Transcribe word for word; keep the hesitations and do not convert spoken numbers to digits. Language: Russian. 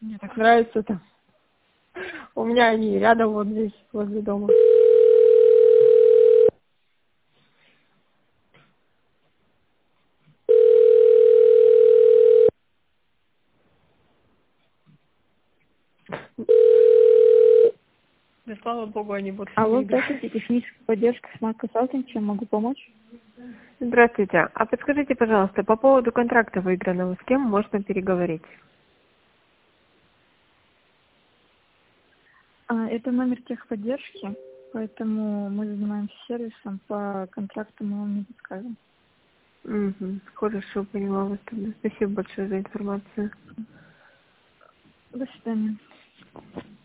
Мне так нравится там. У меня они рядом вот здесь, возле дома. Да слава богу, они больше Алло, не идут. здравствуйте, техническая поддержка Smart Consulting, чем могу помочь? Здравствуйте. А подскажите, пожалуйста, по поводу контракта выигранного, с кем можно переговорить? А, это номер техподдержки, поэтому мы занимаемся сервисом, по контракту мы вам не подскажем. Угу. Хорошо, поняла вас тогда. Спасибо большое за информацию. До свидания.